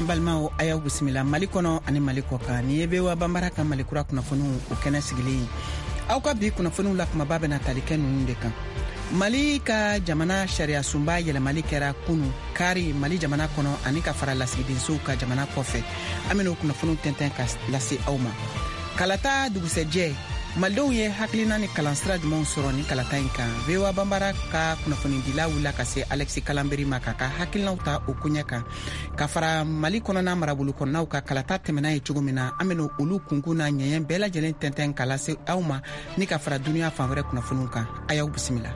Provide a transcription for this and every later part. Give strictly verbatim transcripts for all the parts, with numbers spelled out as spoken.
balmao ayaw bisimila Mali kono ani Mali koka ni ebe wa bambara ka Mali kura kunafonu o kena sigili aw ka bi kunafonu la kuma babena talike nunu de kan Mali ka jamana sharia sumba yele Mali kera kunu kari Mali jamana kono ani ka fara lasigidinso ka jamana kofe ameno kunafonu tenten ka lasi awma kalata duguseje Maldow ye haklina ni kalanstra jumon soro ni kalata inka vewa bambara ka kunafoni dila wula ka se Alexi Kalamberi makaka hakilna uta okunyaka ka fara Mali kono na marabulu kono na uka kalata temena ye chugumina ameno ulu kunguna nyeyen bela jelen tenten kalase awma ni ka fara dunia fanwere kunafonuka ayaw bismillah.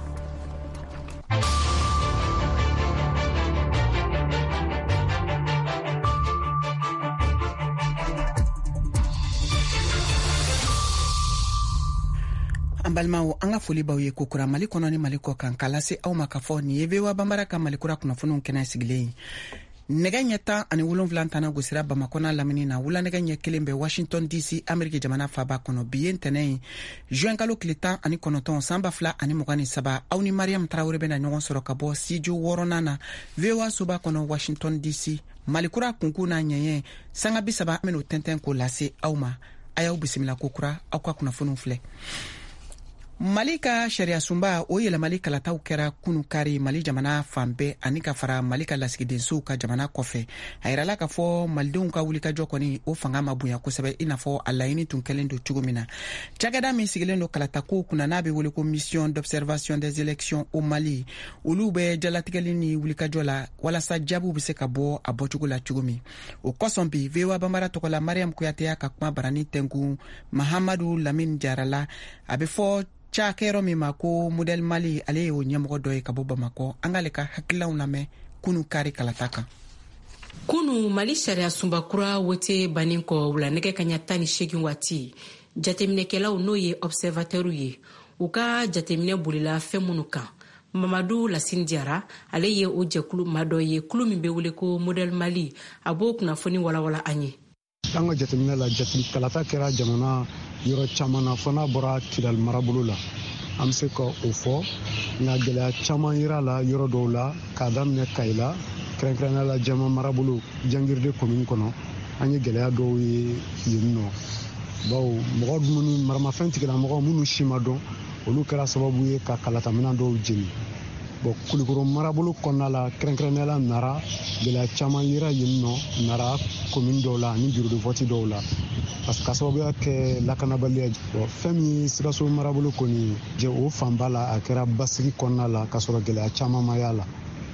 Ambalmao anga foli baw ye kokura Mali kono ni Mali ko kan kalase aw makafo ni yevewa bambara ka Mali kura kuna funu kena sigilei nega nyeta ani wulon vlantana gusira Bamako na lamini na wula nega nye kelembe Washington D C Amerika jamana faba kono bien tenei juin kalo kilita ani konoton samba fla ani mugani saba aw ni Mariam Traoré bena nyogon soro kabo siju woronana vewa suba kono Washington D C Mali kura kunkuna nyenye sanga bisaba ameno tenten ko lase awma ayaw bisimila kokura aw ka kuna funu fle Mali ka sharia sumba o yela Mali kalataw kera kunu kari Mali jamana fambe ani ka fara Mali ka lasigidinso ka jamana kofe ayirala ka fo Malidenw ka wuli ka jɔ kɔni o fanga ma bonya kosɛbɛ i n'a fɔ a laɲini tun kɛlen do cogo min na cakɛda min sigilen do kalatako kunna n'a bɛ wele ko mission d'observation des élections au Mali olu bɛ jalatigɛli ni wulikajɔ la walasa jaabiw bɛ se ka bɔ a bɔcogo la cogo min o kosɔn bi vewa bambara tɔgɔ la Mariam Kuyate y'a ka kuma barani tɛnku Mahamadu Lamine Jarala a bɛ fɔ cha kero mi mako model Mali ale o nyamgo doy ka bo Bamako angale ka hakilaw lame kunu kari kalataka kunu Mali sharia sumbakura wote baninko wula nege kanyata ni shegin wati jatemine kelaw no ye observateur ye uka jatemine bulila femunuka Mamadou Lassine Diarra ale ye o jekulu madoye kulu mi be wule ko model Mali abo kuna foni wala wala anye anga jatemine la jatemine kalata kera jamana yoro chamana fana bora kidal marabulu la am se ko o fo na gela chama yira la yoro do la kadam ne kayla krenkrena la jama marabulu jangirde commune kono anya gela do yi yinno baw mo godmunu marama fenti la mo munu shima do olu kera sababu ye ka kalata mina do jini bo kulikoro marabulu konna la krenkrena la nara gela chama yira yinno nara commune do la ni bureau de vote do la parce que sababu ke lakana baliya bo fami siraso marabulu koni je o fambala akera basigi konna la kasoro gele chama mayala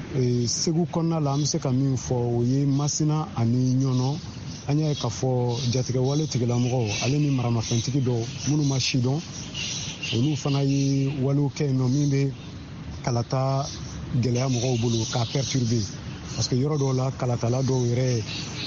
e segu konna la amse ka min fo o ye masina ani nyono anya ka fo jatike wale tigela mo ale ni marama fentiki do munu mashidon olu fana yi walu ke no minde kalata gele mo bulu ka perturber parce que yoro do la kalata la do re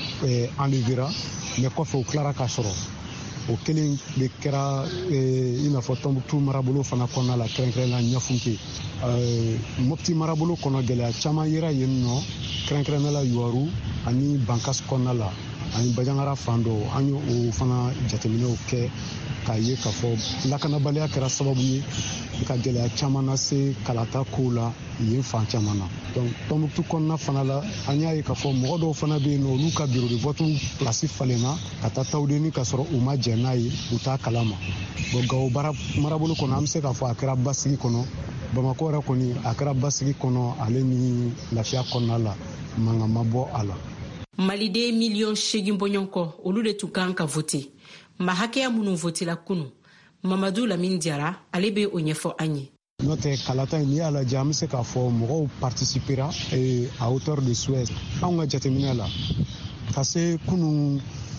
e enlevera mais kofe o clara ka soro o kelen de kera ina fo tombu tu marabolo fana konna la krenkren la nyafunke euh mopti marabolo kono gele chama yira yenno krenkren la yoru ani bankas konna la ani bajangara fando anyo o fana jatemine o ke ka ye ka fo lakana balia kera sababu ye ka gele chama na se kalata kula yen fan chamana donc tombu tu konna fana la anya ye ka fo modo fana be no luka bureau de vote place falena kata tawdeni ka soro uma jenayi uta kalama bo gaw bara marabulu kono amse ka fo akra basigi kono Bamako ra koni akra basigi kono ale ni lafia konna la manga mabo ala Mali de million shegin bonyonko olu de tukan ka voter ma hakeya munu voter la kunu Mamadou Lamine Diarra ale be o nyefo anyi Notre kalata ni ala jam se ka fo mo participera et à hauteur de souhait on a jatemina la passé kunu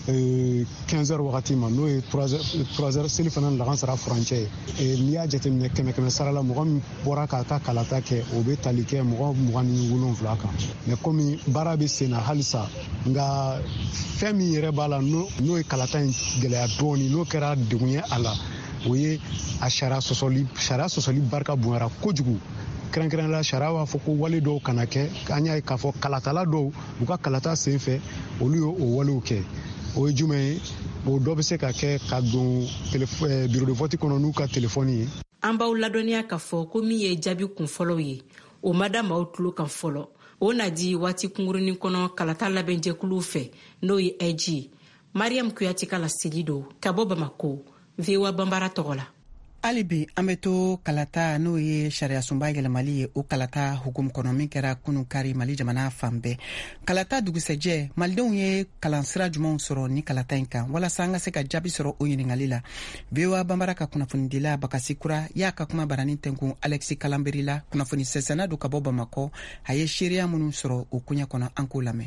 quinze heures wakati ma no trois heures seli fana la sera frontière et ni a jatemina keme keme sara la mo bora ka ka kalata ke o be talike mo mo ni wulon vlaka mais comme barabe sena halisa nga femi yere bala no no kalata gele adoni no kera dugunye ala oye a shara sosoli shara sosoli barka buara kojugu kran la shara wa foko wale do kanake anya ka fo kalata la do buka kalata senfe olu o wale oke o jume o do be se ka ke ka don téléphone bureau de vote kono nu ka téléphone amba uladonia ka fo ko mi ye jabi kun follow yi o madame outlo kan follow o na di waati kungurunin kɔnɔ kalata labɛnjɛkulu fɛ n'o ye eji Mariam Kuyati ka laseli do ka bɔ Bamako V O A Banbara tɔgɔ la. hali bi an bɛ to kalata n'o ye sariya sunba yɛlɛmali ye o kalata hukumu kɔnɔ min kɛra kunu kari Mali jamana fan bɛɛ. Kalata dugusɛjɛ malidenw ye kalansira jumanw sɔrɔ ni kalata in kan walasa an ka se ka jaabi sɔrɔ o ɲiningali la. V O A Banbara ka kunnafonidila Bakasi Kura y'a ka kuma barani tɛnkun Alexis Kalanberi la kunnafoni sɛsɛnna do ka bɔ Bamako a ye seereya minnu sɔrɔ o kuɲa kɔnɔ an k'o lamɛn.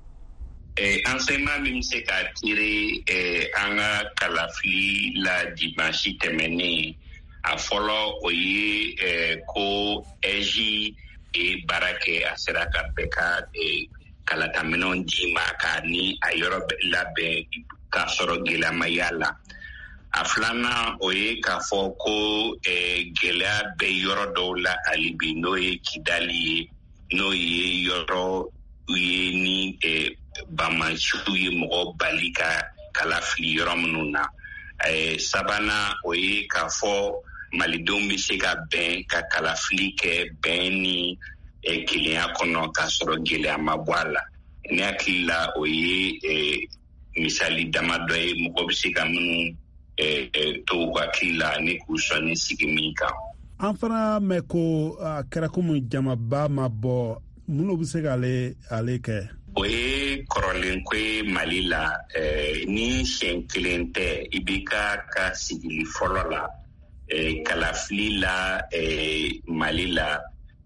Eh, enseignement min se ka tire eh, an ka kalafili la dimanche tɛmɛnen a fɔlɔ o ye eh, ko eji e baara kɛ a sera ka bɛɛ ka eh, kalataminɛw di ma ka ni a yɔrɔ labɛn k'a sɔrɔ gɛlɛyama y'a la. A filanan o ye k'a fɔ ko eh, gɛlɛya bɛ yɔrɔ dɔw la hali bi n'o ye Kidali ye n'o ye yɔrɔ ye ni eh, Bamasiw ye mɔgɔ bali ka kalafili yɔrɔ minnu na. Eh, sabanan o ye k'a fɔ malidenw bɛ se ka bɛn ka kalafili kɛ bɛn ni eh, kelenya kɔnɔ k'a sɔrɔ gɛlɛya ma bɔ a la. Ne hakili la o ye eh, misali dama dɔ ye mɔgɔ bɛ se ka minnu eh, eh, to u hakili la ni k'u sɔn ni sigi min kan. An fana mɛn ko a kɛra komi jamaba ma bɔ minnu bɛ se k'ale ale kɛ. O ye kɔrɔlen ko ye Mali la eh, ni siɲɛ kelen tɛ i b'i ka ka sigili fɔlɔ la eh, kalafili la eh, Mali la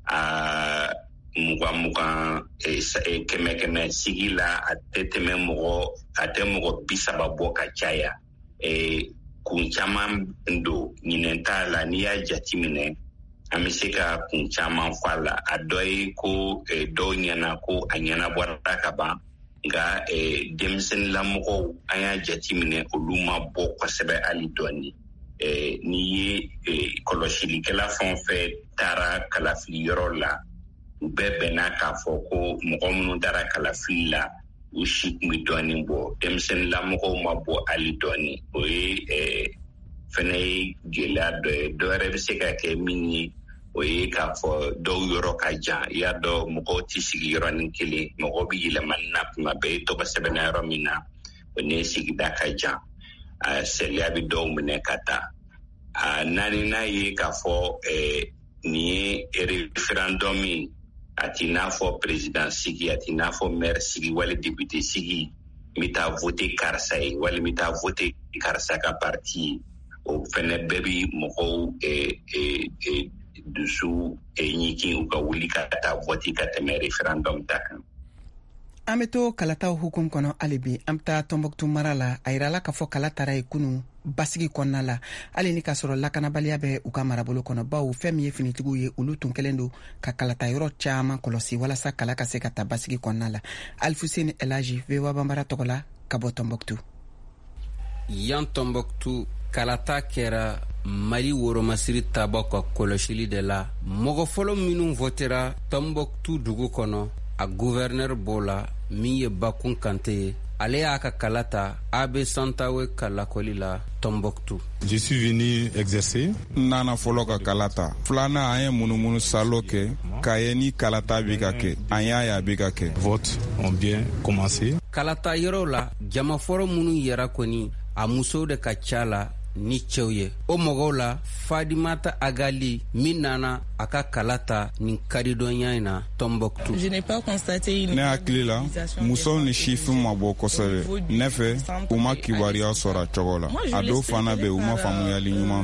a mugan mugan eh, kɛmɛ kɛmɛ sigi la a tɛ tɛmɛ mɔgɔ a tɛ mɔgɔ bi saba bɔ ka caya eh, kun caman don ɲinɛn t'a la n'i y'a jate minɛ an bɛ se ka kun caman fɔ a la a dɔ ye ko eh, dɔw ɲɛna ko a ɲɛnabɔra ka ban nka eh, denmisɛnninlamɔgɔw an y'a jate minɛ olu ma bɔ kosɛbɛ hali dɔɔni eh, n'i ye eh, kɔlɔsilikɛla fɛn o fɛn taara kalafili yɔrɔ la u bɛɛ bɛnna k'a fɔ ko mɔgɔ minnu taara kalafili la u si tun bɛ dɔɔni bɔ denmisɛnninlamɔgɔw ma bɔ hali dɔɔni o ye eh, fɛnɛ ye gɛlɛya dɔ ye dɔ wɛrɛ bɛ se ka kɛ min ye o ye k'a fɔ dɔw yɔrɔ ka jan i y'a dɔn mɔgɔw tɛ sigi yɔrɔnin kelen mɔgɔw bɛ yɛlɛmani na tuma bɛɛ i tɔgɔ sɛbɛnna yɔrɔ min na o ni sigida ka jan a sariya bɛ dɔw minɛ ka taa a naaninan ye k'a fɔ nin ye référendum min a t'i n'a fɔ président sigi a t'i n'a fɔ maire sigi wali député sigi n bɛ taa voter karisa ye wali n bɛ taa voter karisa ka parti ye o fɛnɛ bɛɛ bɛ mɔgɔw dusu ɲikin u ka wuli ka taa voter ka tɛmɛ référendum ta kan. An bɛ to kalataw hukum kɔnɔ hali bi an bɛ taa Tɔnbɔkutu mara la a yirala k'a fɔ kala taara ye kunun basigi kɔnɔna la hali ni k'a sɔrɔ lakanabaliya bɛ u ka marabolo kɔnɔ bawo fɛn min ye finitigiw ye olu tun kɛlen don ka kalata yɔrɔ caman kɔlɔsi walasa kala ka se ka taa basigi kɔnɔna la. Alfuseni Elaji V O A Banbara tɔgɔ la ka bɔ Tɔnbɔkutu. Yan Tɔnbɔkutu kalata kɛra Mali woromasiri taaba ka kɔlɔsili de la mɔgɔ fɔlɔ minnu votera Tɔnbɔkutu dugu kɔnɔ a gouverneur b'o la min ye Bakun Kante ye ale y'a ka kalata Abe Santawe ka lakɔli la Tɔnbɔkutu. Je suis venu exercer. Nana fɔlɔ ka kalata filanan an ye munumunu salo kɛ k'a ye ni kalata bɛ ka kɛ an y'a ye a bɛ ka kɛ. Vote ont bien commencé. Kalata yɔrɔ la jama fɔlɔ minnu yɛrɛ kɔni a musow de ka ca la ni cɛw ye o mɔgɔw la Fadimata Agali min nana a ka kalata nin karidɔnya in na Tɔnbɔkutu. Ne hakili la musow ni sifin ma bɔ kosɛbɛ ne fɛ u ma kibaruya sɔrɔ a cogo la a dɔw fana bɛ u ma faamuyali ɲuman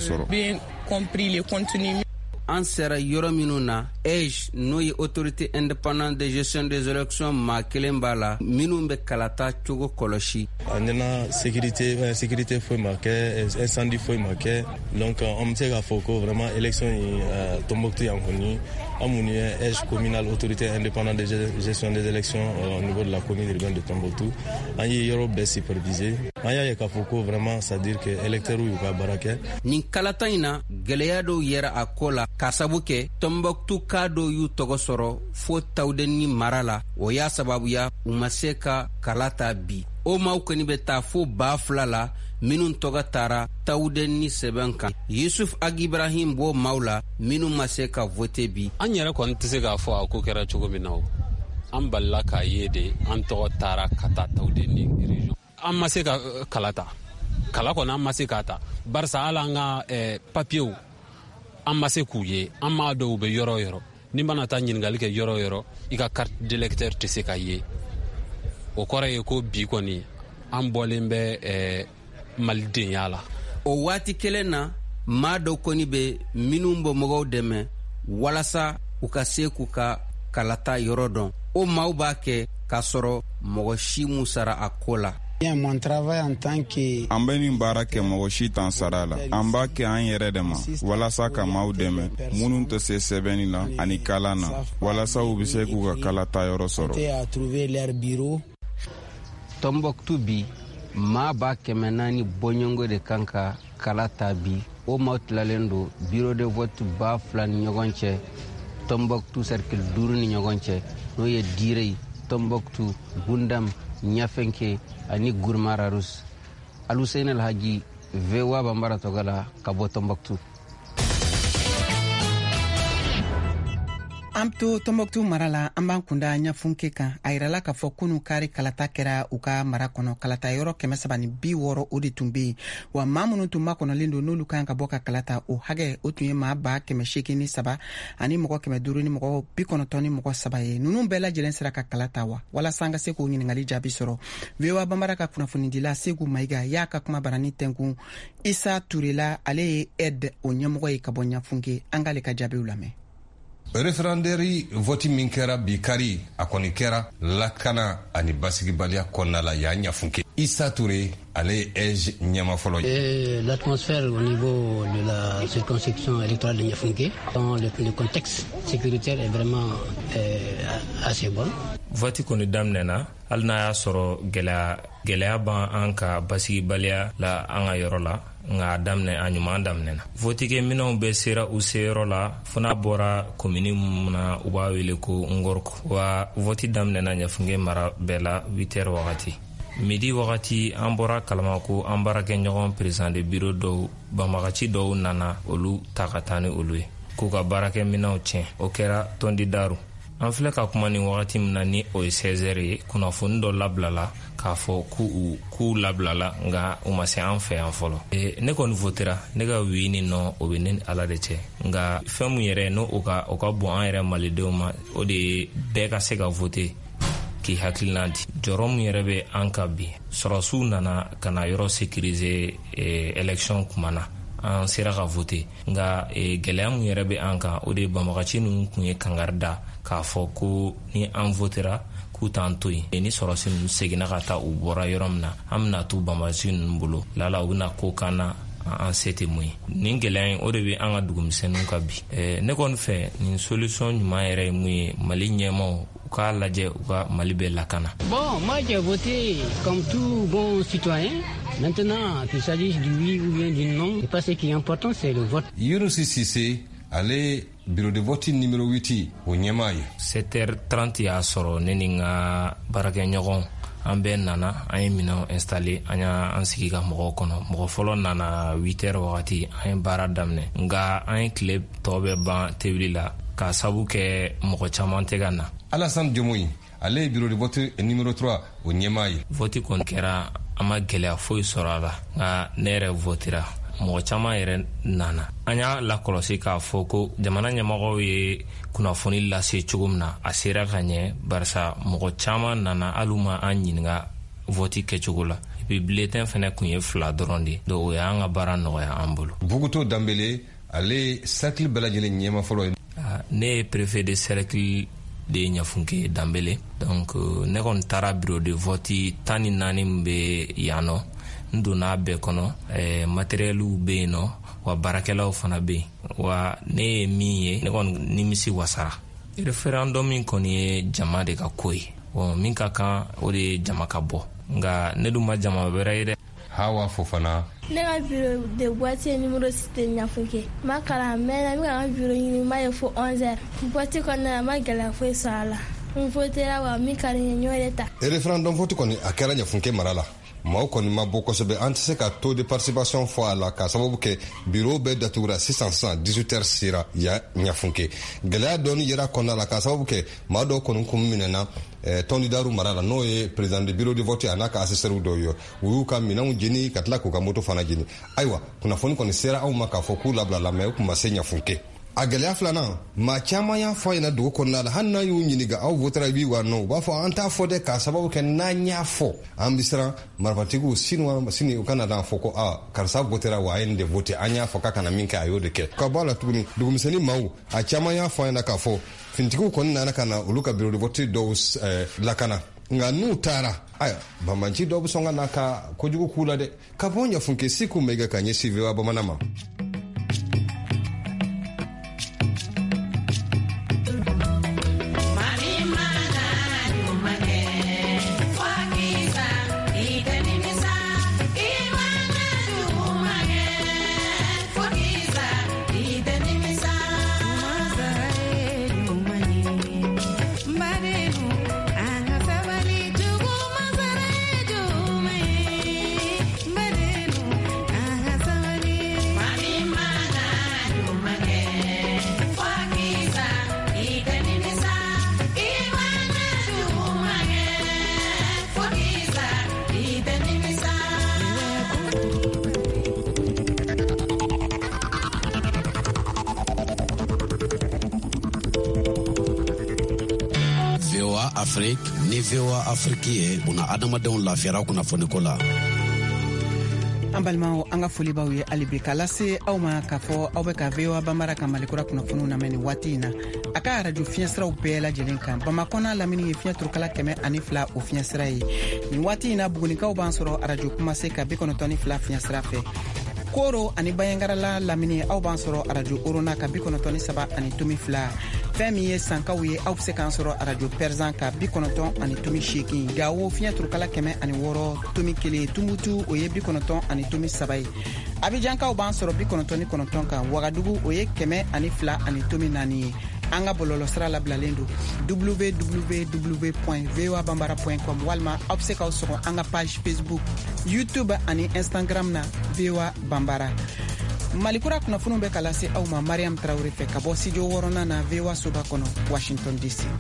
sɔrɔ. An sera yɔrɔ minnu na E J n'o ye autorité indépendante de gestion des élections maa kelen b'a la minnu bɛ kalata cogo kɔlɔsi. A nana sécurité sécurité foyi ma kɛ incendie foyi ma kɛ donc an bɛ se k'a fɔ ko vraiment élection in Tɔnbɔkutu yan kɔni an minnu ye E J communal autorité indépendante de gestion des élections au niveau de la commune urbaine de Tɔnbɔkutu an ye yɔrɔ bɛɛ supervisé an y'a ye k'a fɔ ko vraiment c'est à dire que électeurs y'u ka baara kɛ. Nin kalata in na gɛlɛya dɔw yɛrɛ a ko la k'a sabu kɛ Tɔnbɔkutu ka dɔw y'u tɔgɔ sɔrɔ fo Tawudeni mara la o y'a sababuya u ma se ka kalata bi o maaw kɔni bɛ taa fo ba fila la minnu tɔgɔ taara Tawudeni sɛbɛn kan Yusuf Agibrahim b'o maaw la minnu ma se ka vote bi. An yɛrɛ kɔni tɛ se k'a fɔ a ko kɛra cogo min na o an balila k'a ye de an tɔgɔ taara ka taa taw de ni region an ma se ka kala ta kala kɔni an ma se k'a ta barisa hali an ka papiyew an ma se k'u ye an m'a dɔw bɛ yɔrɔ o yɔrɔ ni mana taa ɲininkali kɛ yɔrɔ o yɔrɔ i ka carte d'électeur tɛ se ka ye o kɔrɔ ye ko bi kɔni an bɔlen bɛ malidenya la o waati kelen na maa dɔw kɔni bɛ minnu bɔ mɔgɔw dɛmɛ walasa u ka se k'u ka kalata yɔrɔ dɔn o maaw b'a kɛ k'a sɔrɔ mɔgɔ si m'u sara a ko la. an bɛ nin baara kɛ mɔgɔ si t'an sara la an b'a kɛ an yɛrɛ de ma walasa ka maaw dɛmɛ minnu tɛ se sɛbɛnni la ani kalan na walasa u bɛ se k'u ka kalata yɔrɔ sɔrɔ. Tombouctou bi maa ba kɛmɛ naani bɔɲɔngo de kan ka kala ta bi o maaw tilalen don bureau de vote ba fila ni ɲɔgɔn cɛ Tombouctou cercle duuru ni ɲɔgɔn cɛ n'o ye Direy, Tombouctou, Gundam, Ɲafɛnke ani Gurmararus. Alusein Alhaji, V O A Bambara Togala ka bɔ Tombouctou. An to Tombouctou mara la an b'an kunda Ɲafunke kan a yirala k'a fɔ kunu kari kalata kɛra u ka mara kɔnɔ kalata yɔrɔ kɛmɛ saba ni bi wɔɔrɔ o de tun bɛ yen wa maa minnu tun makɔnɔlen don n'olu kan ka bɔ ka kalata o hakɛ o tun ye maa ba kɛmɛ seegin ni saba ani mɔgɔ kɛmɛ duuru ni mɔgɔ bi kɔnɔntɔn ni mɔgɔ saba ye ninnu bɛɛ lajɛlen sera ka kalata wa walasa an ka se k'o ɲininkali jaabi sɔrɔ V O A Bambara ka kunnafonidila Segu Mayiga y'a ka kuma barani tɛnkun Isa Turela ale ye aide o ɲɛmɔgɔ ye ka bɔ Ɲafunke an k'ale ka jaabiw lamɛn. Referendari voti min kɛra bi kari a kɔni kɛra lakana ani basigibaliya kɔnɔna la y'a Ɲafunke. Issa Touré ale ye age ɲɛma fɔlɔ ye. L'atmosphère au niveau de la circonscription électorale de Ɲafunke dans le, le contexte sécuritaire est vraiment euh, assez bon. Voti kɔni daminɛna hali n'a y'a sɔrɔ gɛlɛya gɛlɛya b'an an ka basigibaliya la an ka yɔrɔ la nga daminɛ a ɲuman daminɛna votikɛ minɛnw bɛɛ sera u seyɔrɔ la fo n'a bɔra komini mun na u b'a wele ko Ngorko wa voti daminɛna Ɲafunke mara bɛɛ la huit heures wagati midi wagati an bɔra kalama ko an baarakɛ ɲɔgɔn président de bureau dɔw banbagaci dɔw nana olu ta ka taa ni olu ye k'u ka baarakɛ minɛnw tiɲɛ o kɛra Tondi Daru an filɛ ka kuma ni wagati min na ni o ye seize heures ye kunnafoni dɔ labilala k'a fɔ k'u k'u labilala nga u ma se an fɛ yan fɔlɔ e, ne kɔni votera ne ka wi ni nɔ o bɛ ne ni ala de cɛ nga fɛn mun yɛrɛ n'o o ka o ka bon an yɛrɛ malidenw ma o de ye bɛɛ ka se ka vote k'i hakilina di jɔrɔ mun yɛrɛ bɛ an ka bi sɔrɔsiw nana ka na yɔrɔ sécuriser e, élection kuma na an sera ka vote nga e, gɛlɛya mun yɛrɛ bɛ an kan o de ye banbagaci ninnu kun ye kangari da k'a fɔ ko ni an votera k'u t'an to yen ni sɔrɔsi ninnu seginna ka taa u bɔra yɔrɔ min na an bɛna t'u banbagaci ninnu bolo lala u bɛna ko kan na an se tɛ mun ye nin gɛlɛya in o de bɛ an ka dugumisɛnninw ka bi eh, ne kɔni fɛ nin solution ɲuman yɛrɛ ye mun ye Mali ɲɛmaw u k'a lajɛ u ka Mali bɛ lakana. Bon, moi j'ai voté comme tout bon citoyen. Maintenant, qu'il s'agisse du oui ou bien du non, c'est pas ce qui est important, c'est le vote. Younousi Cissé, ale bureau de vote numéro huit o ɲɛmaa ye. sept heures trente y'a sɔrɔ ne ni n ka baarakɛ ɲɔgɔn an bɛɛ nana an ye minɛnw installé an y'an sigi ka mɔgɔw kɔnɔ mɔgɔ fɔlɔ nana huit heures wagati an ye baara daminɛ nka an ye tile tɔ bɛ ban tebili la k'a sabu kɛ mɔgɔ caman tɛ ka na. Alassane Diomoyi ale ye bureau de vote numéro trois o ɲɛmaa ye. Vote kɔni kɛra an ma gɛlɛya foyi sɔrɔ a la nka ne yɛrɛ votera mɔgɔ caman yɛrɛ nana an y'a lakɔlɔsi k'a fɔ ko jamana ɲɛmɔgɔw ye kunnafoni lase cogo min na a sera ka ɲɛ barisa mɔgɔ caman nana hali ma an ɲininka voti kɛcogo la epi bulletin fɛnɛ kun ye fila dɔrɔn de donc o y'an ka baara nɔgɔya an bolo. Buguto Dambele ale cercle bɛɛ lajɛlen ɲɛma fɔlɔ ye. Ne ye préfet de cercle de Ɲafunke Dambele donc ne kɔni taara bureau de vote tan ni naani min bɛ yan nɔ n donna bɛɛ kɔnɔ eh, matériɛliw bɛ yen nɔ wa baarakɛlaw fana bɛ yen wa ne ye min ye ne kɔni nimisi wasara. Référendum min kɔni ye jama de ka ko ye bon min ka kan o de ye jama ka bɔ nka ne dun ma jama wɛrɛ ye dɛ. Hawa Fofana ne ka bureau de vote numéro six de Ɲafunke ma kalan mɛnna n bɛ ka n ka bureau ɲini ma ye fo onze heures vote kɔnɔna na ma gɛlɛya foyi sɔrɔ a la n votera wa min ka di n ye n y'o de ta. Référendum vote kɔni a kɛra Ɲafunke mara la maaw kɔni ma bɔ kosɛbɛ. An tɛ se ka taux de participation fɔ a la ka sababu kɛ bureau bɛɛ datugura sisan sisan dix-huit heures sera ya ɲafunke. Gɛlɛya dɔɔni yera kɔnɔna la ka sababu kɛ maa dɔw kɔni kun minɛna tɔndidaru mara la n'o ye président de bureau de vote a n'a ka assesseur dɔw ye. U y'u ka minɛnw jeni ka tila k'u ka moto fana jeni. Ayiwa kunnafoni kɔni sera anw ma k'a fɔ k'u labila la mais u kun ma se ɲafunke. A gɛlɛya filanan maa caman y'a fɔ ɲɛna dugu kɔnɔna la hali n'a y'u ɲininka aw votera i b'i wa nɔ u b'a fɔ an t'a fɔ dɛ k'a sababu kɛ n'an y'a fɔ an bɛ siran marifatigiw sini sini u kana n'an fɔ ko a karisa votera wa a ye nin de vote an y'a fɔ k'a kana min kɛ a y'o de kɛ. Ka bɔ a la tuguni dugumisɛnnin maaw a caman y'a fɔ ɲɛna k'a fɔ finitigiw kɔni nana ka na olu ka bureau de vote dɔw lakana nka n'u taara aya banbanci dɔw bɛ sɔn ka na ka kojugu k'u la dɛ. Ka bɔ ɲafunke Siku Maiga ka ɲɛsin V O A Bamanan ma. Afrique ni V O A Afrique ye una adamadenw lafiyara kunnafoni ko la. An balimaw an ka foli b'aw ye hali bi k'a lase aw ma k'a fɔ aw bɛ ka V O A Banbara ka malikura kunnafoniw lamɛn nin waati in na a ka arajo fiɲɛsiraw bɛɛ lajɛlen kan Bamakɔ n'a lamini ye fiɲɛ turukala kɛmɛ ani fila o fiɲɛsira ye nin waati in na Bugunikaw b'an sɔrɔ arajo Kumase ka bi kɔnɔntɔn ni fila fiɲɛsira fɛ Koro ani Bayangarala lamini aw b'an sɔrɔ arajo Orona ka bi kɔnɔntɔn ni saba ani tomi fila fɛn min ye Sankaw ye aw bɛ se k'an sɔrɔ arajo Perzan ka bi kɔnɔntɔn ani tomi seegin Gawo fiɲɛ turukala kɛmɛ ani wɔɔrɔ tomi kelen Tumutu o ye bi kɔnɔntɔn ani tomi saba ye Abijankaw b'an sɔrɔ bi kɔnɔntɔn ni kɔnɔntɔn kan Wagadugu o ye kɛmɛ ani fila ani tomi naani ye an ka bɔlɔlɔsira labilalen don w w w point v o a banbara point com walima aw bɛ se k'aw sɔrɔ an ka page Facebook YouTube ani Instagram na V O A Banbara. Malikura kunnafoniw bɛ ka lase aw ma Mariam Traoré fɛ ka bɔ studio wɔɔrɔnan na V O A soba kɔnɔ Washington D C.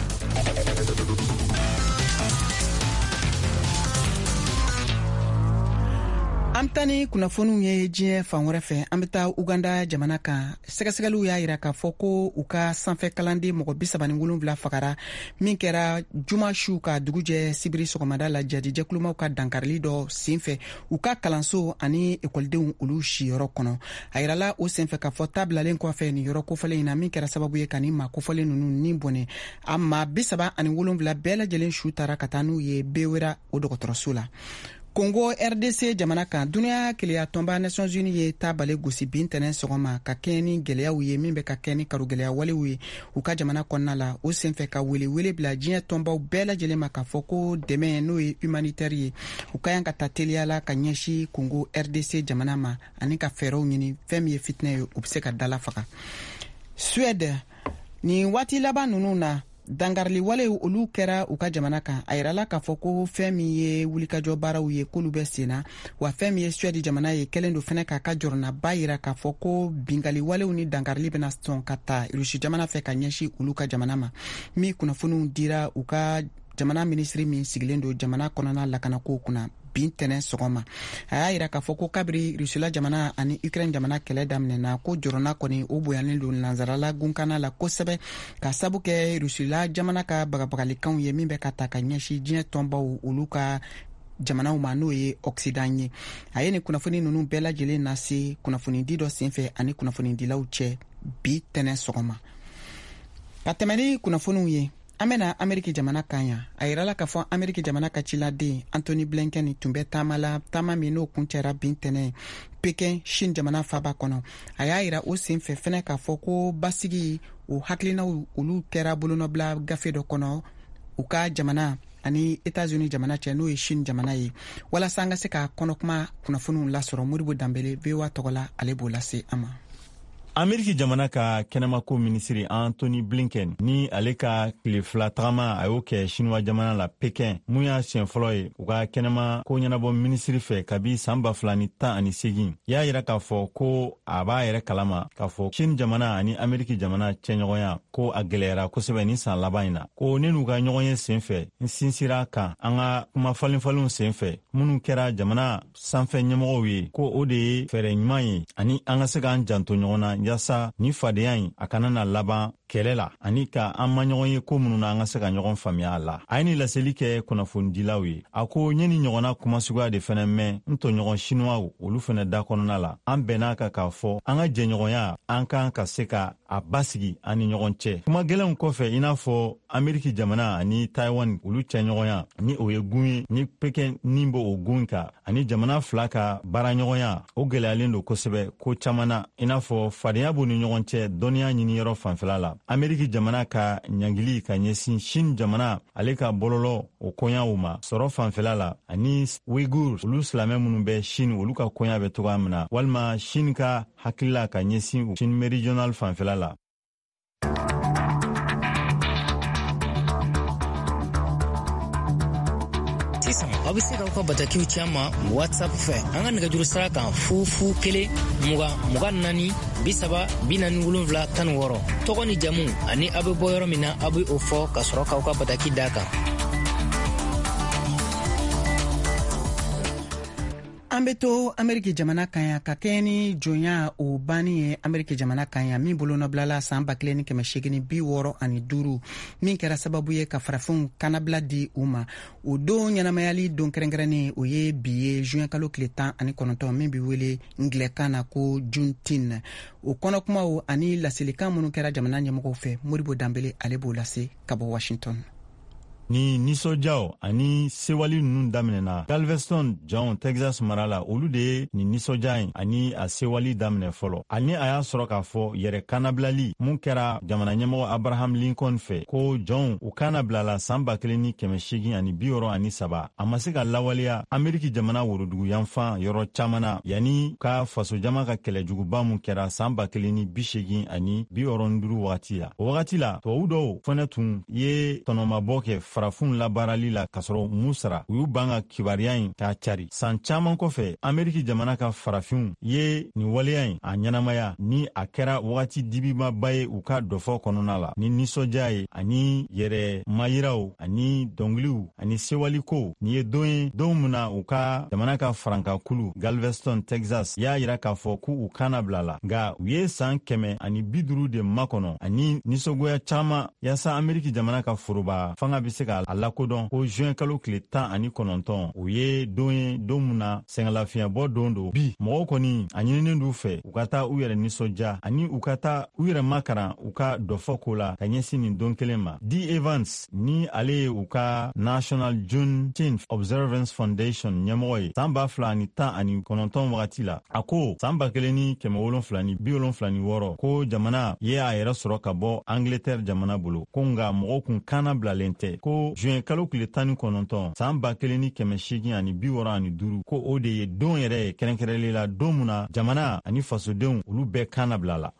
An bɛ taa ni kunnafoniw ye diɲɛ fan wɛrɛ fɛ an bɛ taa Uganda jamana kan sɛgɛsɛgɛliw y'a jira k'a fɔ ko u ka sanfɛ kalanden mɔgɔ bi saba ni wolonwula fagara min kɛra juma su ka dugujɛ sibiri sɔgɔmada la jadijɛkulumaw ka dankarili dɔ senfɛ u ka kalanso ani ekɔlidenw olu siyɔrɔ kɔnɔ a yirala o senfɛ k'a fɔ ta bilalen kɔfɛ nin yɔrɔ kofɔlen in na min kɛra sababu ye ka nin maa kofɔlen ninnu ni bɔnɛ a maa bi saba ani wolonwula bɛɛ lajɛlen su taara ka taa n'u ye Bewera o dɔgɔtɔrɔso la. Congo R D C jamana kan duniya keleya tɔnba Nations Unies ye tabale gosi bin tɛnɛ sɔgɔma ka kɛɲɛ ni gɛlɛyaw ye min bɛ ka kɛɲɛ ni karogɛlɛya walew ye u ka jamana kɔnɔna la o senfɛ ka welewele bila diɲɛ tɔnbaw bɛɛ lajɛlen ma k'a fɔ ko dɛmɛ n'o ye humanitaire ye u ka yan ka taa teliya la ka ɲɛsin Congo R D C jamana ma ani ka fɛɛrɛw ɲini fɛn min ye fitinɛ ye u bɛ se ka dala faga. Suède nin waati laban ninnu na dangarili walew olu kɛra u ka jamana kan a yirala k'a fɔ ko fɛn min ye wulikajɔ baaraw ye k'olu bɛ senna wa fɛn min ye Suède jamana ye kɛlen don fɛnɛ k'a ka jɔrɔnaba yira k'a fɔ ko bingali walew ni dangarili bɛna sɔn ka ta Rusi jamana fɛ ka ɲɛsin olu ka jamana ma min kunnafoniw dira u ka jamana minisiri min sigilen don jamana kɔnɔna lakanako kunna bin tɛnɛ sɔgɔma a y'a yira k'a fɔ ko kabiri Rusila jamana ani Ukraine jamana kɛlɛ daminɛna ko jɔrɔna kɔni o boyannen don nansarala gunkana la kosɛbɛ ka sabu kɛ Rusila jamana ka bagabagalikanw ye min bɛ ka ta ka ɲɛsin diɲɛ tɔnbaw olu ka jamanaw ma n'o ye Occident ye a ye nin kunnafoni ninnu bɛɛ lajɛlen nase kunnafoni di dɔ senfɛ ani kunnafoni dilaw cɛ bi tɛnɛ sɔgɔma ka tɛmɛ ni kunnafoniw ye an bɛna Ameriki jamana kan yan a yirala k'a fɔ Ameriki jamana ka ciladen Anthony Blinken tun bɛ taama la taama min n'o kun cɛra bin tɛnɛ Pekin Chine jamana faba kɔnɔ a y'a yira o senfɛ fɛnɛ k'a fɔ ko basigi o hakilinaw olu kɛra bolonɔbila gafe dɔ kɔnɔ u ka jamana ani États-Unis jamana cɛ n'o ye Chine jamana ye walasa an ka se ka kɔnɔkuma kunnafoniw lasɔrɔ Moribo Danbele V O A tɔgɔ la ale b'o lase an ma. Ameriki jamana ka kɛnɛmako minisiri Anthony Blinken ni ale ka tile fila tagama a y'o kɛ Chinois jamana la Pekin mun y'a siɲɛ fɔlɔ ye u ka kɛnɛma ko ɲɛnabɔ minisiri fɛ kabi san ba fila ni tan ani segin y'a yira k'a fɔ ko a b'a yɛrɛ kalama k'a fɔ Chine jamana ani Ameriki jamana cɛɲɔgɔnya ko a gwɛlɛyara kosɛbɛ ni san laban in na ko ne n'u ka ɲɔgɔn ye sen fɛ n sinsira kan an ka kuma falenfalenw sen fɛ minnu kɛra jamana sanfɛ ɲɛmɔgɔw ye ko o de ye fɛɛrɛ ɲuman ye ani an ka se k'an janto ɲɔgɔn na yasa ni fadenya in a kana na laban kɛlɛ la ani ka an ma ɲɔgɔn ye ko minnu na an ka se ka ɲɔgɔn faamuya a la. A ye ni laseli kɛ kunnafonidilaw ye. A ko ɲɛ ni ɲɔgɔnna kumasuguya de fɛnɛ mɛn n tɔɲɔgɔn Chinois olu fɛnɛ da kɔnɔna la. An bɛn'a kan k'a fɔ an ka jɛɲɔgɔnya an kan ka se ka a basigi an ni ɲɔgɔn cɛ. Kuma gɛlɛnw kɔfɛ i n'a fɔ Ameriki jamana ani Taiwan olu cɛɲɔgɔnya ni o ye gun ye ni Pekin ni bɔ o gun kan ani jamana fila ka baaraɲɔgɔnya o gɛlɛyalen don kosɛbɛ ko caman na i n'a fɔ fadenya b'u ni ɲɔgɔn cɛ dɔnniya ɲiniyɔrɔ fanfɛla la. Ameriki jamana ka ɲangili ka ɲɛsin Chine jamana ale ka bɔlɔlɔ o koɲaw ma sɔrɔ fanfɛla la ani Uyghur olu silamɛ minnu bɛ Chine olu ka koɲa bɛ togoya min na walima Chine ka hakilila ka ɲɛsin Chine méridional fanfɛla la. Sisan aw bɛ se k'aw ka batakiw ci an ma WhatsApp fɛ an ka nɛgɛjuru sira kan fu fu kelen mugan mugan naani bi saba bi naani wolonwula tan ni wɔɔrɔ tɔgɔ ni jamu ani aw bɛ bɔ yɔrɔ min na aw bɛ o fɔ ka sɔrɔ k'aw ka bataki d'a kan. An bɛ to Ameriki jamana kan ya ka kɛ ni jonya o banni ye Ameriki jamana kan ya min bolo nɔbilala san ba kelen ni kɛmɛ seegin ni bi wɔɔrɔ ani duuru min kɛra sababu ye ka farafinw kanabila di u ma o don ɲɛnamayali don kɛrɛnkɛrɛnnen o ye bi ye juin kalo tile tan ani kɔnɔntɔn min bɛ wele ngilɛkan na ko Juneteenth o kɔnɔkumaw ani laselikan minnu kɛra jamana ɲɛmɔgɔw fɛ Moribo Danbele ale b'o lase ka bɔ Washington. Ni nisɔndiyaw ani sewali ninnu daminɛna Galveston John Texas mara la olu de ye ni nisɔndiya in ani a sewali daminɛ fɔlɔ ani a y'a sɔrɔ k'a fɔ yɛrɛ kanabilali mun kɛra jamana ɲɛmɔgɔ Abraham Lincoln fɛ ko John u kana bilala san ba kelen ni kɛmɛ seegin ani bi wɔɔrɔ ani saba a ma se ka lawaleya Ameriki jamana worodugu yanfan yɔrɔ caman na yanni ka fasojama ka kɛlɛjuguba mun kɛra san ba kelen ni bi seegin ani bi wɔɔrɔ ni duuru wagati la o wagati la tubabu dɔw fɛnɛ tun ye tɔnɔmabɔ kɛ farafinw labaarali la kasɔrɔ mun sara u y'u ban ka kibariya in k'a cari san caman kɔfɛ Ameriki jamana ka farafinw ye nin waleya in a ɲɛnamaya ni a kɛra wagati dibimaba ye u ka dɔfɔ kɔnɔna la ni nisɔndiya ye ani yɛrɛ mayiraw ani dɔnkiliw ani sewaliko nin ye don ye don min na u ka jamana ka farankakulu Galveston Texas y'a yira k'a fɔ k'u kana bila la nka u ye san kɛmɛ ani bi duuru de makɔnɔ ani nisɔngoya caman yaasa Ameriki jamana ka foroba fanga bɛ se ka a lakodɔn ko juin kalo tile tan ani kɔnɔntɔn o ye don ye don min na sɛngɛlafiɲɛbɔ don do bi mɔgɔw kɔni a ɲininen d'u fɛ u ka taa u yɛrɛ nisɔndiya ani u ka taa u yɛrɛ makaran u ka dɔfɔ ko la ka ɲɛsin nin don kelen ma. D. Evans ni ale ye u ka National Juneteenth Observance Foundation ɲɛmɔgɔ ye san ba fila ani tan ani kɔnɔntɔn wagati la a ko san ba kelen ni kɛmɛ wolonfila ni bi wolonfila ni wɔɔrɔ ko jamana ye a yɛrɛ sɔrɔ ka bɔ Angleterre jamana bolo ko nka mɔgɔw kun kana bilalen tɛ ko juin kalo tile tan ni kɔnɔntɔn san ba kelen ni kɛmɛ seegin ani bi wɔɔrɔ ani duuru ko o de ye don yɛrɛ ye kɛrɛnkɛrɛnlen la don min na jamana ani fasodenw olu bɛɛ kan na bila la.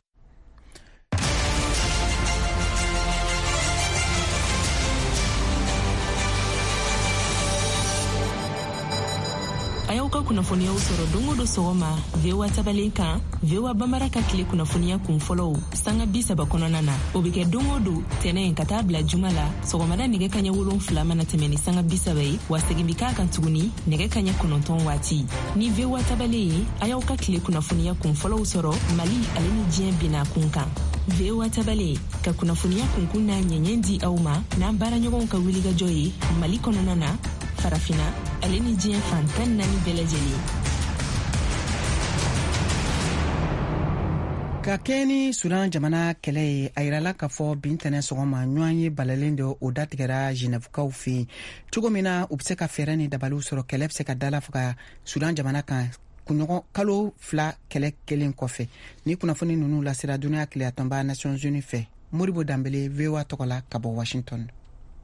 A y'aw ka kunnafoniyaw sɔrɔ don o don sɔgɔma V O A tabalen kan V O A Bambara ka tile kunnafoniya kun fɔlɔw sanga bi saba kɔnɔna na o bɛ kɛ don o don tɛnɛ ka taa bila juma la sɔgɔmada nɛgɛ kaɲɛ wolonfila mana tɛmɛ ni sanga bi saba ye wa segin bi k'a kan tuguni nɛgɛ kaɲɛ kɔnɔntɔn waati ni V O A tabalen ye a y'aw ka tile kunnafoniya kun fɔlɔw sɔrɔ Mali ale ni diɲɛ binna kun kan. V O A tabalen ka kunnafoniya kunkun n'a ɲɛɲɛ di aw ma n'an baaraɲɔgɔnw ka wulikajɔ ye Mali kɔnɔna na farafina ale ni diɲɛ fantan naani bɛɛ lajɛlen. Ka kɛ ni Sudan jamana kɛlɛ ye a yirala k'a fɔ bin tɛnɛ sɔgɔma ɲɔgɔn ye balalen de o datigɛra Genèvekaw fɛ yen cogo min na u bɛ se ka fɛɛrɛ ni dabaliw sɔrɔ kɛlɛ bɛ se ka dala faga Sudan jamana kan kunɲɔgɔn kalo fila kɛlɛ kelen kɔfɛ ni kunnafoni ninnu lasera duniya tile tɔnba Nations Unies fɛ Moribo Danbele V O A tɔgɔ la ka bɔ Washington.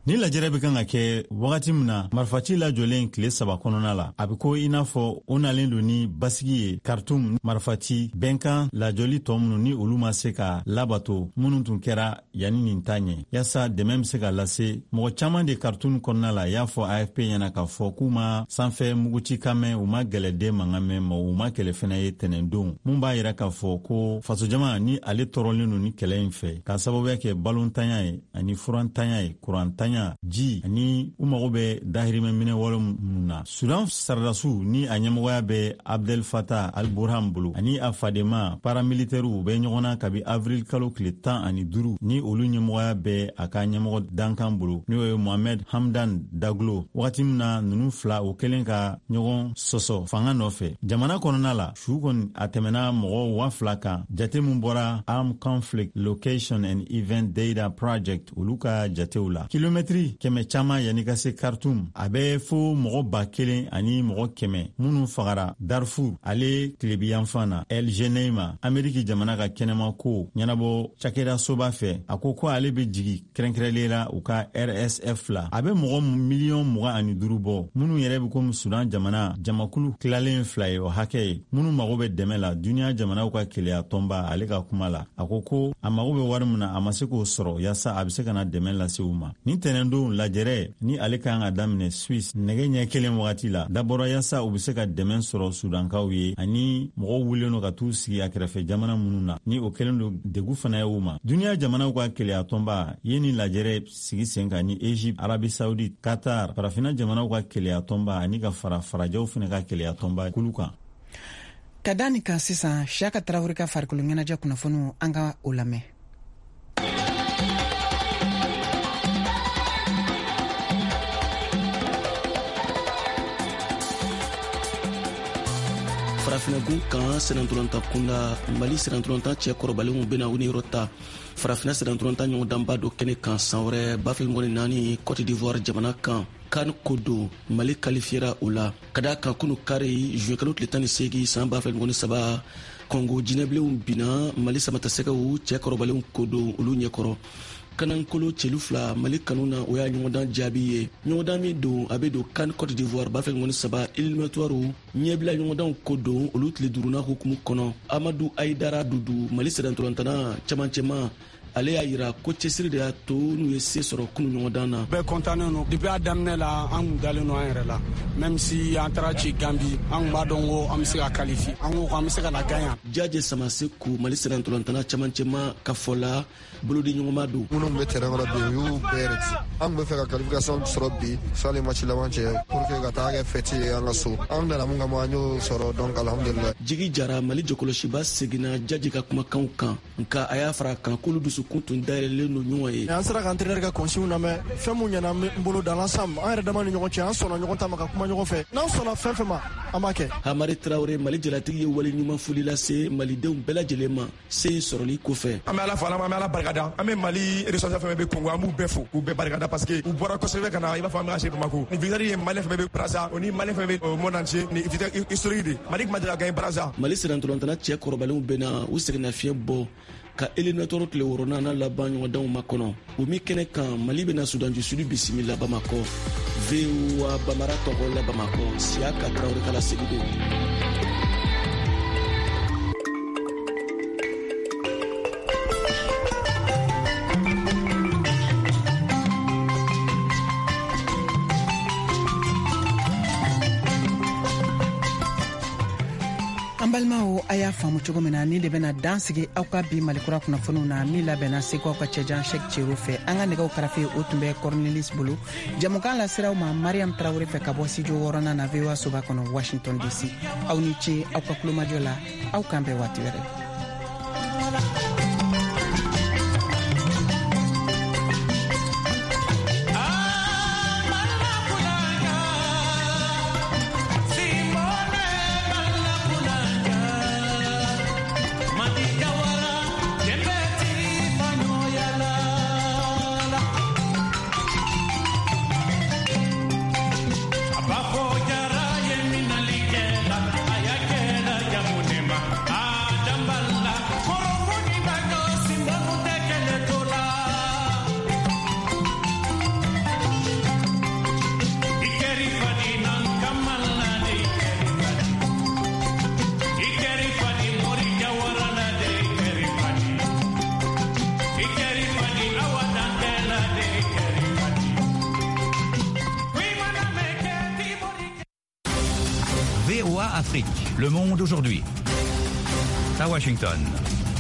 ni lajɛrɛ bɛ kan ka kɛ wagati min na marifaci lajɔlen tile saba kɔnɔna la a bɛ ko i n'a fɔ o nalen don ni basigi ye Khartoum marifaci bɛnkan lajɔli tɔ minnu ni olu ma se ka labato minnu tun kɛra yanni nin ta ɲɛ yaasa dɛmɛ bɛ se ka lase mɔgɔ caman de Khartoum kɔnɔna la y'a fɔ A F P ɲɛna k'a fɔ k'u ma sanfɛ muguci kan mɛn u ma gɛlɛden mankan mɛn ma u ma kɛlɛ fɛnɛ ye tɛnɛndon mun b'a yira k'a fɔ ko fasojama ni ale tɔɔrɔlen don ni kɛlɛ in fɛ k'a sababuya kɛ balonntanya ye ani furantanya ye kurantanya ji ani u mago bɛ dahirimɛ minɛ wale minnu na Sudan saradasiw ni a ɲɛmɔgɔya bɛ Abdel Fattah al-Burhan bolo ani a fadema paramilitɛriw bɛ ɲɔgɔn na kabi avril kalo tile tan ani duuru ni olu ɲɛmɔgɔya bɛ a ka ɲɛmɔgɔ dankan bolo n'o ye Mohamed Hamdan Daglo wagati min na ninnu fila o kelen ka ɲɔgɔn sɔsɔ fanga nɔfɛ jamana kɔnɔna la su kɔni a tɛmɛna mɔgɔ wa fila kan jate min bɔra Armed Conflict Location and Event Data Project olu ka jatew la kilomɛtiri kɛmɛ caman yanni ka se Khartoum a bɛ fo mɔgɔ ba kelen ani mɔgɔ kɛmɛ minnu fagara Darfur ale tilebiyanfan na El Geneima Ameriki jamana ka kɛnɛma ko ɲɛnabɔ cakɛda soba fɛ a ko ko ale bɛ jigi kɛrɛnkɛrɛnlela u ka R S F la a bɛ mɔgɔ miliyɔn mugan ani duuru bɔ minnu yɛrɛ bɛ komi Sudan jamana jamakulu tilalen fila ye o hakɛ ye minnu mago bɛ dɛmɛ la duniya jamanaw ka keleya tɔnba ale ka kuma la a ko ko a mago bɛ wari min na a ma se k'o sɔrɔ yaasa a bɛ se ka na dɛmɛ lase u ma ni tɛnɛndon lajɛrɛ ni ale kan ka daminɛ Suisse nɛgɛ ɲɛ kelen wagati la dabɔra yaasa u bɛ se ka dɛmɛ sɔrɔ Sudankaw ye ani mɔgɔw wulilen don ka t'u sigi a kɛrɛfɛ jamana minnu na ni o kelen don degu fana ye u ma duniya jamanaw ka keleya tɔnba ye ni lajɛrɛ sigi sen kan ni Egypte Arabie Saoudite Qatar farafina jamanaw ka keleya tɔnba ani ka fara farajɛw fana ka keleya tɔnba kulu kan ka da nin kan sisan Siyaka Tarawele ka farikolo ɲɛnajɛ kunnafoniw an ka o lamɛn. Farafinagun kan senantolanta kunda Mali senantolanta cɛ kɔrɔbalenw bena u ni yɔrɔ ta farafina senantolanta ɲɔgɔndanba dɔ kɛnɛ kan san wɛrɛ ba fila mɔgɔ naani Côte d'Ivoire jamana kan kan ko don Mali kalifiyera o la ka da kan kunu kare juin kalo tile tan ni seegin san ba fila mɔgɔ saba Congo jinɛbilenw bina Mali samatasɛgɛw cɛ kɔrɔbalenw ko don olu ɲɛkɔrɔ kanankolo cɛlu fila Mali kanu na o y'a ɲɔgɔndan jaabi ye ɲɔgɔndan min don a bɛ don kan Côte d'Ivoire ba fila mɔgɔ saba éliminatoires ɲɛbila ɲɔgɔndanw ko don olu tile duuruna hukumu kɔnɔ Amadou Aïdara Dudu Mali sɛdɛntolantana camancɛma ale y'a yira ko cɛsiri de y'a to n'u ye se sɔrɔ kunu ɲɔgɔndan na bɛɛ kɔntannen no depuis a daminɛ la an kun dalen no an yɛrɛ la même si an taara ci Gambi an kun b'a dɔn ko an bɛ se ka qualifier an ko ko an bɛ se ka na gagnant Jaje Samaseku Mali sɛdɛntolantana camancɛma ka fɔ la bolodi ɲɔgɔnma don minnu bɛ terrain kɔnɔ bi u y'u bɛɛ yɛrɛ ci an kun bɛ fɛ ka qualification sɔrɔ bi sani match laban cɛ pour que ka taa kɛ fête ye an ka so an nana mun kama an y'o sɔrɔ donc alhamdulillah Jigi Jara Mali jɔkɔlɔsiba seginna Jaje ka kumakanw kan nka a y'a fara kan k'olu dusukun tun dayɛlɛlen don ɲɔgɔn ye an sera ka entraîneur ka consigne lamɛn fɛn mun ɲɛna n bolo dans l'ensemble an yɛrɛ dama ni ɲɔgɔn cɛ an sɔnna ɲɔgɔn ta ma ka kuma ɲɔgɔn fɛ n'an sɔnna fɛn fɛn ma an b'a kɛ Hamari Traoré Mali jalatigi ye wale ɲuman foli lase malidenw bɛɛ lajɛlen ma se sɔrɔli kɔfɛ an bɛ Ala fo an bɛ Ala barikada an bɛ Mali responsable fɛn bɛ Congo an b'u bɛɛ fo k'u bɛɛ barikada parce que u bɔra kosɛbɛ ka na i b'a fɔ an bɛ ka se Bamako ni victoire ye Mali fɛn bɛ Brazza o ni Mali fɛn bɛ monde entier ni victoire historique de Mali kuma deli ka gagner Brazza Mali sɛdɛntolantana cɛ kɔrɔbalenw bɛna u seginna fiɲɛ bɔ ka éliminatoire tile wɔɔrɔnan laban ɲɔgɔndanw ma kɔnɔ o min kɛnɛ kan Mali bɛna Sudan du Sud bisimila Bamako V O A Bamara tɔgɔ la Bamako Siyaka Tarawele kala segi don an balimaw a y'a faamu cogo min na ni de bena dan sigi aw ka bi malikura kunnafoniw na min labɛnna seko aw ka cɛjan Sɛk Cero fɛ an ka nɛgɛw karafe o tun bɛ Cornelis bolo jamukan lasiraw ma Mariam Tarawele fɛ ka bɔ studio wɔɔrɔnan na V O A soba kɔnɔ Washington D C aw ni ce aw ka kulomajɔ la aw kan bɛɛ waati wɛrɛ. Jamba Le Monde aujourd'hui. À Washington,